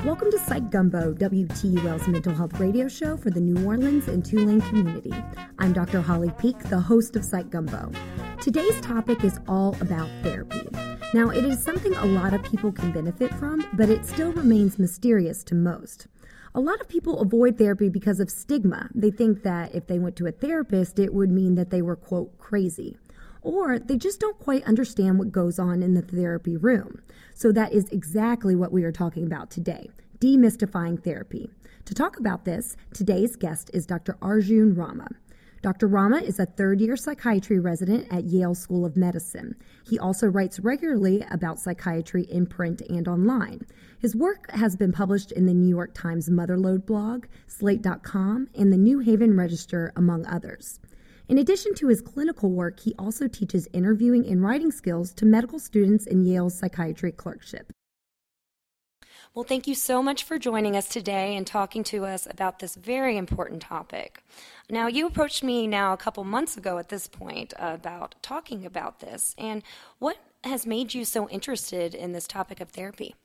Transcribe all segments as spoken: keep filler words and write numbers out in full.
Welcome to Psych Gumbo, W T U L's mental health radio show for the New Orleans and Tulane community. I'm Doctor Holly Peak, the host of Psych Gumbo. Today's topic is all about therapy. Now, it is something a lot of people can benefit from, but it still remains mysterious to most. A lot of people avoid therapy because of stigma. They think that if they went to a therapist, it would mean that they were, quote, crazy. Or they just don't quite understand what goes on in the therapy room. So that is exactly what we are talking about today, demystifying therapy. To talk about this, today's guest is Doctor Arjun Rama. Doctor Rama is a third-year psychiatry resident at Yale School of Medicine. He also writes regularly about psychiatry in print and online. His work has been published in the New York Times Motherlode blog, Slate dot com, and the New Haven Register, among others. In addition to his clinical work, he also teaches interviewing and writing skills to medical students in Yale's psychiatry clerkship. Well, thank you so much for joining us today and talking to us about this very important topic. Now, you approached me now a couple months ago at this point about talking about this. And what has made you so interested in this topic of therapy?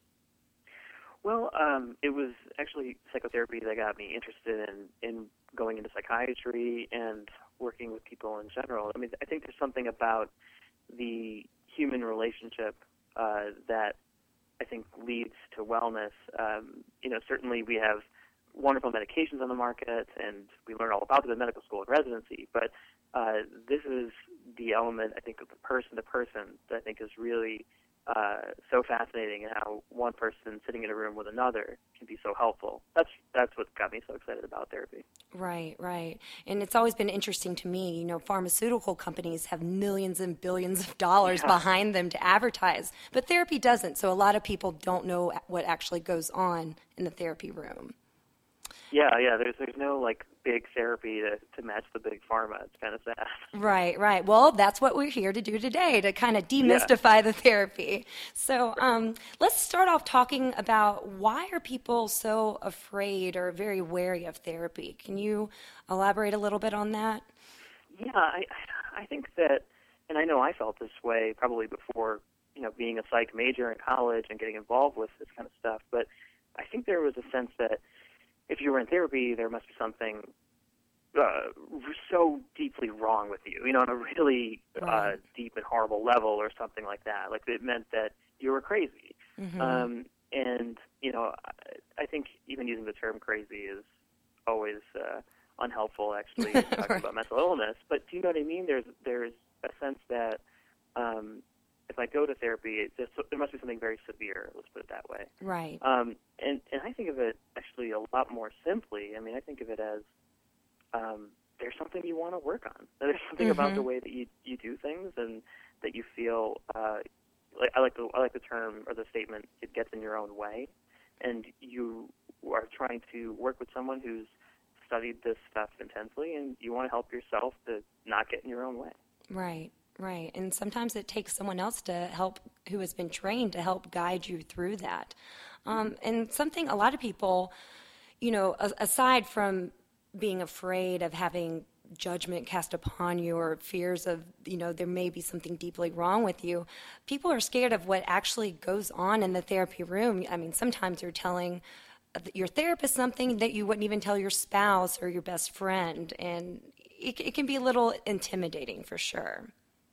Well, um, it was actually psychotherapy that got me interested in, in going into psychiatry and working with people in general. I mean, I think there's something about the human relationship uh, that I think leads to wellness. Um, you know, certainly we have wonderful medications on the market, and we learn all about them in medical school and residency, but uh, this is the element, I think, of the person to person that I think is really uh, so fascinating, and how one person sitting in a room with another can be so helpful. That's that's what got me so excited about therapy. Right, right. And it's always been interesting to me, you know, pharmaceutical companies have millions and billions of dollars yeah. behind them to advertise, but therapy doesn't. So a lot of people don't know what actually goes on in the therapy room. Yeah, yeah, there's there's no, like, big therapy to, to match the big pharma. It's kind of sad. Right, right. Well, that's what we're here to do today, to kind of demystify yeah. the therapy. So um, let's start off talking about why are people so afraid or very wary of therapy? Can you elaborate a little bit on that? Yeah, I, I think that, and I know I felt this way probably before, you know, being a psych major in college and getting involved with this kind of stuff, but I think there was a sense that if you were in therapy, there must be something uh, so deeply wrong with you, you know, on a really right. uh, deep and horrible level or something like that. Like, it meant that you were crazy. Mm-hmm. Um, and, you know, I, I think even using the term crazy is always uh, unhelpful, actually, talking right. about mental illness. But do you know what I mean? There's, there's a sense that um, if I go to therapy, it, there must be something very severe, let's put it that way. Right. Um, and, and I think of it actually a lot more simply. I mean, I think of it as um, there's something you want to work on. There's something mm-hmm. about the way that you, you do things, and that you feel, uh, like, I like the I like the term or the statement, it gets in your own way. And you are trying to work with someone who's studied this stuff intensely, and you want to help yourself to not get in your own way. Right. Right, and sometimes it takes someone else to help, who has been trained to help guide you through that. Um, and something a lot of people, you know, aside from being afraid of having judgment cast upon you or fears of, you know, there may be something deeply wrong with you, people are scared of what actually goes on in the therapy room. I mean, sometimes you're telling your therapist something that you wouldn't even tell your spouse or your best friend, and it, it can be a little intimidating for sure.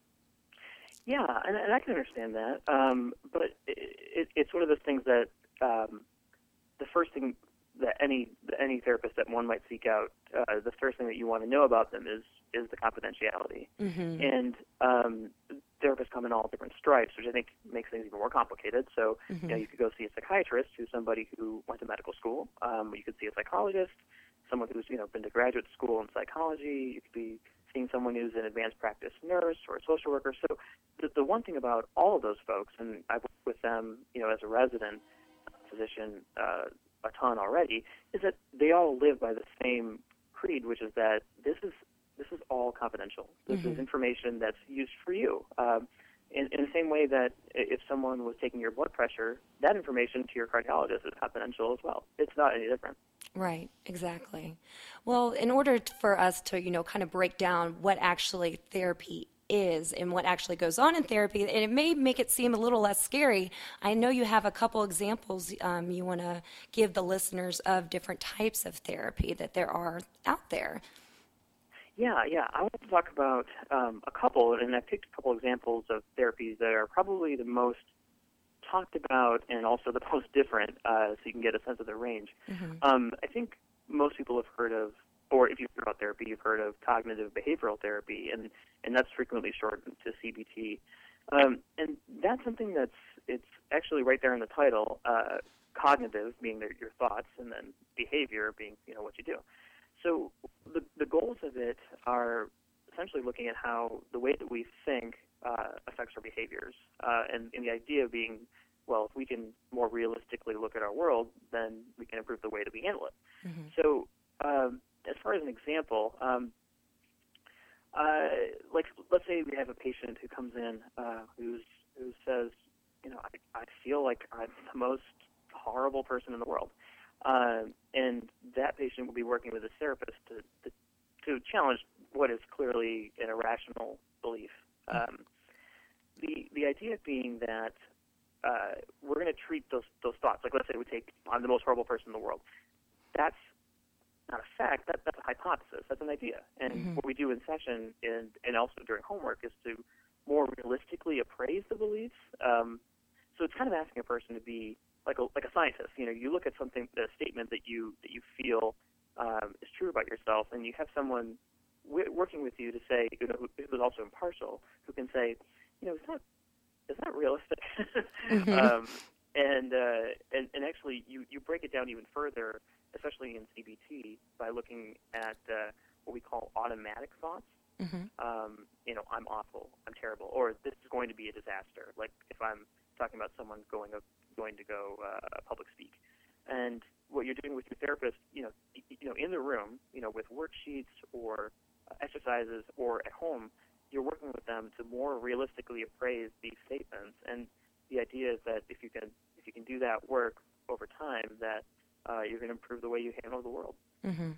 Yeah, and, and I can understand that, um, but it, it, it's one of those things that um, the first thing that any any therapist that one might seek out, uh, the first thing that you want to know about them is is the confidentiality. Mm-hmm. And um, therapists come in all different stripes, which I think makes things even more complicated. So mm-hmm. you know, you could go see a psychiatrist who's somebody who went to medical school. Um, you could see a psychologist, someone who's you know been to graduate school in psychology. You could be seeing someone who's an advanced practice nurse or a social worker. So the, the one thing about all of those folks, and I've worked with them, you know, as a resident physician uh, a ton already, is that they all live by the same creed, which is that this is this is all confidential. This mm-hmm. is information that's used for you. Um, in, in the same way that if someone was taking your blood pressure, that information to your cardiologist is confidential as well. It's not any different. Right, exactly. Well, in order for us to, you know, kind of break down what actually therapy is and what actually goes on in therapy, and it may make it seem a little less scary. I know you have a couple examples um, you want to give the listeners of different types of therapy that there are out there. Yeah, yeah. I want to talk about um, a couple, and I picked a couple examples of therapies that are probably the most talked about and also the most different, uh, so you can get a sense of the range. Mm-hmm. Um, I think most people have heard of, or if you've heard about therapy, you've heard of cognitive behavioral therapy, and, and that's frequently shortened to C B T. Um, and that's something that's, it's actually right there in the title, uh, cognitive being their, your thoughts, and then behavior being, you know, what you do. So the, the goals of it are essentially looking at how the way that we think uh, affects our behaviors, uh, and, and the idea being, well, if we can more realistically look at our world, then we can improve the way that we handle it. Mm-hmm. So um, as far as an example, um, uh, like let's say we have a patient who comes in uh, who's, who says, you know, I, I feel like I'm the most horrible person in the world. Uh, and that patient will be working with a therapist to, to, to challenge what is clearly an irrational belief. Um, the the idea being that uh, we're going to treat those those thoughts, like let's say we take, I'm the most horrible person in the world. That's not a fact. That, that's a hypothesis. That's an idea. And mm-hmm. what we do in session and, and also during homework is to more realistically appraise the beliefs. Um, so it's kind of asking a person to be like a like a scientist. You know, you look at something, a statement that you that you feel um, is true about yourself, and you have someone w- working with you to say, you know, who, who is also impartial, who can say, you know, is that is that realistic? mm-hmm. um, and, uh, and and actually, you, you break it down even further, especially in C B T, by looking at uh, what we call automatic thoughts. Mm-hmm. Um, you know, I'm awful, I'm terrible, or this is going to be a disaster. Like if I'm talking about someone going a, going to go uh, public speak, and what you're doing with your therapist, you know, you know, in the room, you know, with worksheets or uh, exercises, or at home, you're working with them to more realistically appraise these statements. And the idea is that if you can if you can do that work over time, that uh, you're going to improve the way you handle the world. Mm-hmm.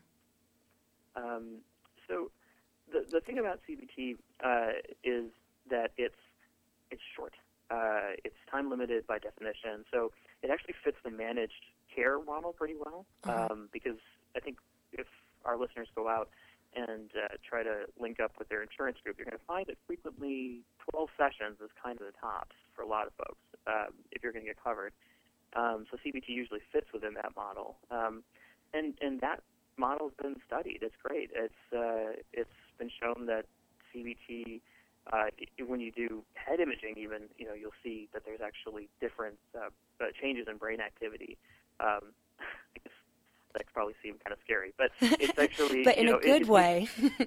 Um, so the the thing about C B T uh, is that it's it's short. Uh, it's time limited by definition, so it actually fits the managed care model pretty well. Uh-huh. Um, because I think if our listeners go out and uh, try to link up with their insurance group, you're going to find that frequently twelve sessions is kind of the tops for a lot of folks um, if you're going to get covered. Um, so C B T usually fits within that model, um, and and that model's been studied. It's great. It's uh, it's been shown that C B T, uh, when you do head imaging, even you know you'll see that there's actually different uh, uh, changes in brain activity. Um, I guess that could probably seem kind of scary, but it's actually but in you know, a good it, way.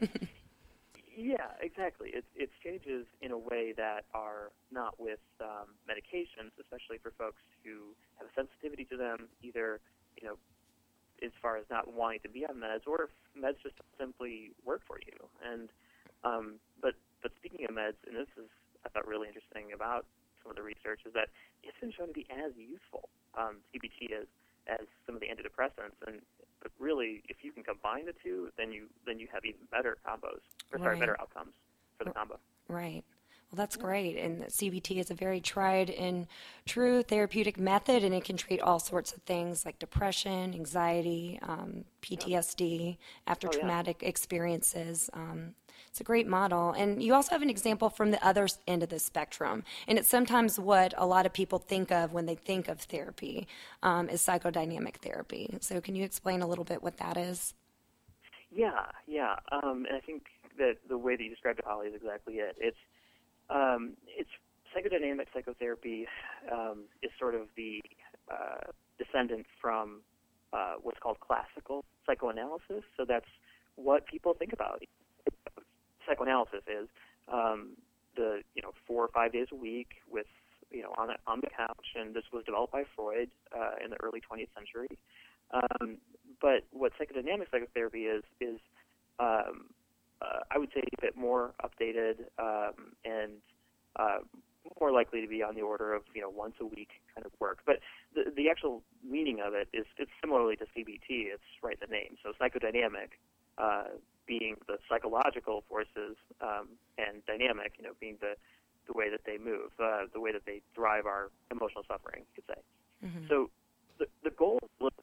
Yeah, exactly. It's it's changes in a way that are not with um, medications, especially for folks who have a sensitivity to them, either you know, as far as not wanting to be on meds, or if meds just simply work for you. And um, but but speaking of meds, and this is I thought really interesting about some of the research, is that it's been shown to be as useful, um, C B T is, as some of the antidepressants. And but really, if you can combine the two, then you then you have even better combos, or sorry, right. better outcomes for the combo. Right. Well, that's great. And C B T is a very tried and true therapeutic method, and it can treat all sorts of things like depression, anxiety, um, P T S D, after oh, traumatic yeah. experiences. Um, it's a great model. And you also have an example from the other end of the spectrum. And it's sometimes what a lot of people think of when they think of therapy um, is psychodynamic therapy. So can you explain a little bit what that is? Yeah, yeah. Um, and I think that the way that you described it, Holly, is exactly it. It's Um, it's psychodynamic psychotherapy um, is sort of the uh, descendant from uh, what's called classical psychoanalysis. So that's what people think about. Psychoanalysis is um, the you know four or five days a week with you know on a, on the couch, and this was developed by Freud uh, in the early twentieth century. Um, but what psychodynamic psychotherapy is is um, Uh, I would say a bit more updated um, and uh, more likely to be on the order of you know once a week kind of work. But the, the actual meaning of it is it's similarly to C B T. It's right in the name. So psychodynamic uh, being the psychological forces um, and dynamic, you know, being the, the way that they move, uh, the way that they drive our emotional suffering, you could say. Mm-hmm. So the, the goal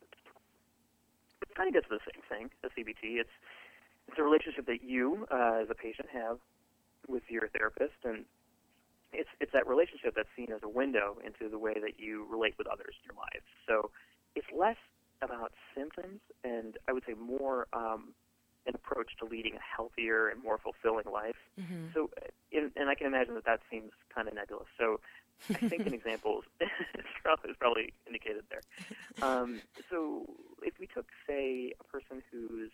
it kind of gets to the same thing as C B T. It's, it's a relationship that you, uh, as a patient, have with your therapist, and it's it's that relationship that's seen as a window into the way that you relate with others in your life. So it's less about symptoms, and I would say more um, an approach to leading a healthier and more fulfilling life. Mm-hmm. So, in, and I can imagine that that seems kind of nebulous. So I think an example is probably, is probably indicated there. Um, so if we took, say, a person who's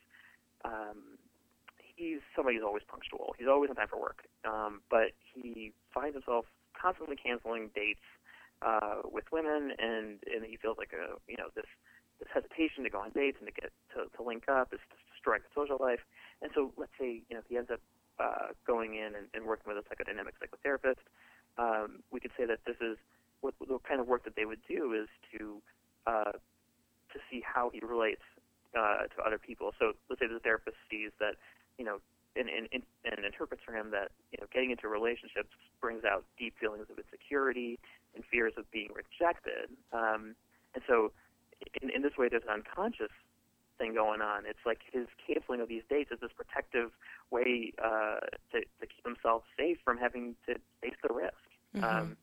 um, he's somebody who's always punctual. He's always on time for work, um, but he finds himself constantly canceling dates uh, with women, and, and he feels like a you know this this hesitation to go on dates and to get to, to link up is destroying his social life. And so let's say you know he ends up uh, going in and, and working with a psychodynamic psychotherapist. Um, we could say that this is what the kind of work that they would do is to uh, to see how he relates uh, to other people. So let's say the therapist sees that you know, and, and, and interprets for him that, you know, getting into relationships brings out deep feelings of insecurity and fears of being rejected. Um, and so in, in this way, there's an unconscious thing going on. It's like his canceling of these dates is this protective way uh, to, to keep himself safe from having to face the risk. Mm-hmm. Um,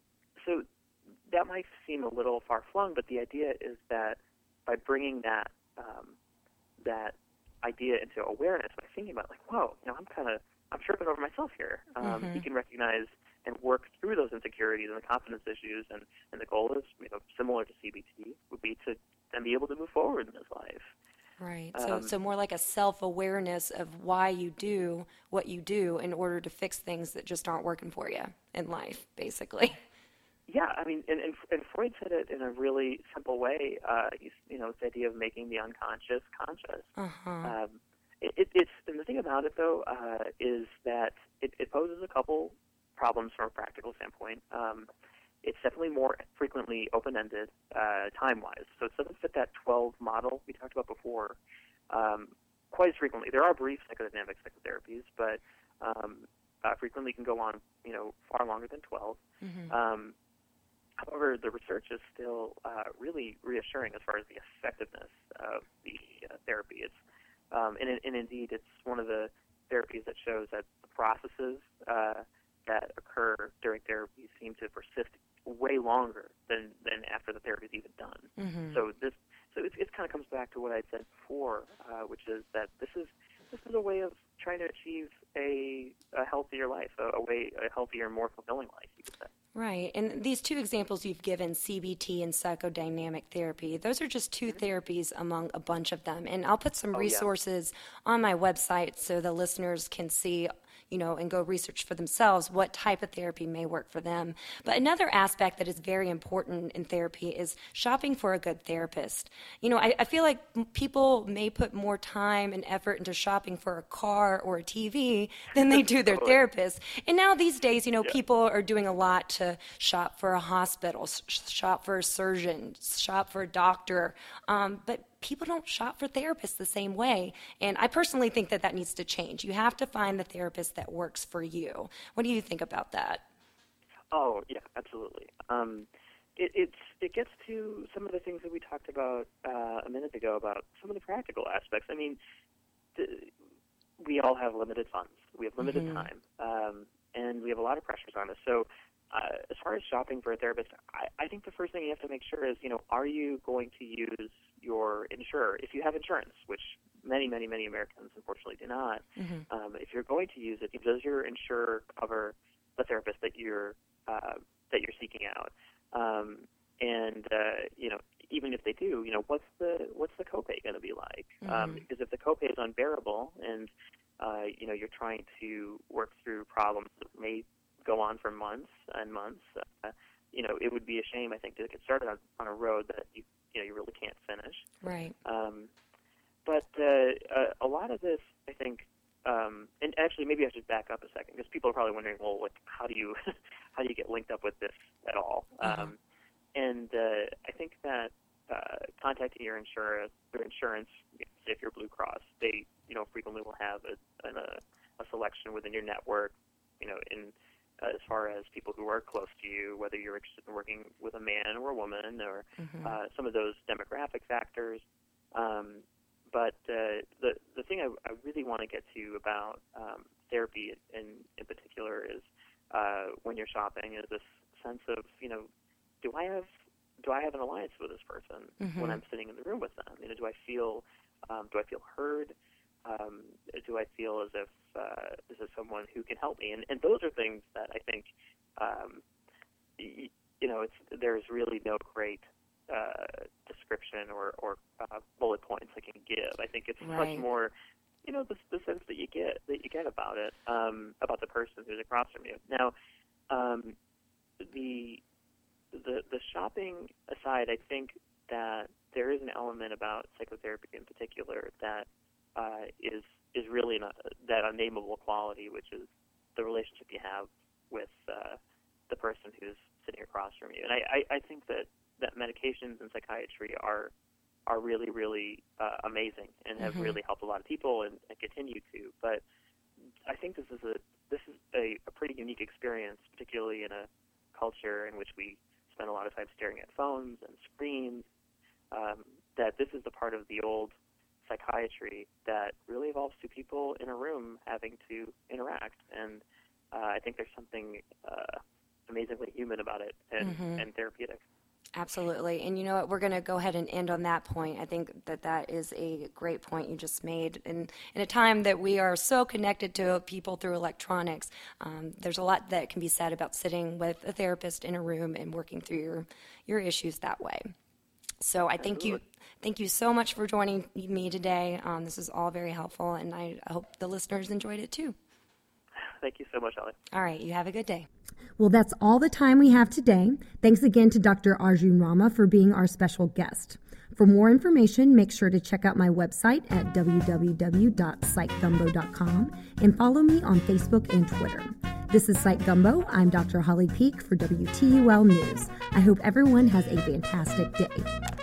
so that might seem a little far-flung, but the idea is that by bringing that um, that idea into awareness, by thinking about like, whoa, you know, I'm kind of, I'm tripping over myself here. Um, mm-hmm. He can recognize and work through those insecurities and the confidence issues, and, and the goal is, you know, similar to C B T, would be to then be able to move forward in his life. Right. So, um, so more like a self-awareness of why you do what you do in order to fix things that just aren't working for you in life, basically. Yeah, I mean, and, and, and Freud said it in a really simple way. Uh, you, you know, the idea of making the unconscious conscious. Uh-huh. Um, it, it, it's and the thing about it, though, uh, is that it, it poses a couple problems from a practical standpoint. Um, it's definitely more frequently open-ended, uh, time-wise. So it doesn't fit that twelve model we talked about before um, quite as frequently. There are brief psychodynamic psychotherapies, but um, uh, frequently can go on, you know, far longer than twelve. Mm-hmm. Um, However, the research is still uh, really reassuring as far as the effectiveness of the uh, therapy. It's, um, and, and indeed, it's one of the therapies that shows that the processes uh, that occur during therapy seem to persist way longer than, than after the therapy is even done. Mm-hmm. So this, so it, it kind of comes back to what I said before, uh, which is that this is this is a way of trying to achieve a, a healthier life, a, a way, a healthier, more fulfilling life, you could say. Right. And these two examples you've given, C B T and psychodynamic therapy, those are just two therapies among a bunch of them. And I'll put some oh, resources yeah. on my website so the listeners can see, you know, and go research for themselves what type of therapy may work for them. But another aspect that is very important in therapy is shopping for a good therapist. You know, I, I feel like people may put more time and effort into shopping for a car or a T V than they do their therapist. And now these days, you know, yeah. people are doing a lot to shop for a hospital, shop for a surgeon, shop for a doctor. Um, but people don't shop for therapists the same way. And I personally think that that needs to change. You have to find the therapist that works for you. What do you think about that? Oh, yeah, absolutely. Um, it, it's, it gets to some of the things that we talked about uh, a minute ago about some of the practical aspects. I mean, the, we all have limited funds. We have limited mm-hmm. time. Um, and we have a lot of pressures on us. So uh, as far as shopping for a therapist, I, I think the first thing you have to make sure is, you know, are you going to use your insurer? If you have insurance, which many, many, many Americans unfortunately do not, mm-hmm. um, if you're going to use it, does your insurer cover the therapist that you're uh, that you're seeking out? Um, and uh, you know, even if they do, you know, what's the what's the copay going to be like? Mm-hmm. Um, because if the copay is unbearable, and uh, you know, you're trying to work through problems that may go on for months and months, uh, you know, it would be a shame, I think, to get started on, on a road that you you know you really can't finish. Right. Um, but uh, a, a lot of this, I think, um, and actually, maybe I should back up a second, because people are probably wondering, well, like, how do you how do you get linked up with this at all? Mm-hmm. Um, and uh, I think that uh, contacting your insurance, your insurance, if you're Blue Cross, they, you know, frequently will have a, an, a, a selection within your network, you know, in uh, as far as people who are close to you, whether you're interested in working with a man or a woman, or mm-hmm. uh, some of those demographic factors. Um, but uh, the the thing I, I really want to get to about um, therapy in in particular is uh, when you're shopping is this sense of, you know, do I have do I have an alliance with this person mm-hmm. when I'm sitting in the room with them? You know, do I feel um, do I feel heard? Um, do I feel as if uh, this is someone who can help me? And, and those are things that I think, um, y- you know, it's, there's really no great uh, description or, or uh, bullet points I can give. I think it's right. much more, you know, the, the sense that you get that you get about it, um, about the person who's across from you. Now, um, the the the shopping aside, I think that there is an element about psychotherapy in particular that Uh, is is really not, that unnameable quality, which is the relationship you have with uh, the person who's sitting across from you. And I, I, I think that, that medications in psychiatry are are really, really uh, amazing and have mm-hmm. really helped a lot of people and, and continue to. But I think this is a this is a, a pretty unique experience, particularly in a culture in which we spend a lot of time staring at phones and screens, um, that this is the part of the old psychiatry that really evolves to people in a room having to interact, and uh, I think there's something uh, amazingly human about it and, mm-hmm. and therapeutic. Absolutely. And you know what, we're going to go ahead and end on that point. I think that that is a great point you just made. And in a time that we are so connected to people through electronics, um, there's a lot that can be said about sitting with a therapist in a room and working through your, your issues that way. So I thank you thank you so much for joining me today. Um, this is all very helpful, and I, I hope the listeners enjoyed it too. Thank you so much, Holly. All right, you have a good day. Well, that's all the time we have today. Thanks again to Doctor Arjun Rama for being our special guest. For more information, make sure to check out my website at w w w dot psych gumbo dot com and follow me on Facebook and Twitter. This is Psych Gumbo. I'm Doctor Holly Peak for W T U L News. I hope everyone has a fantastic day.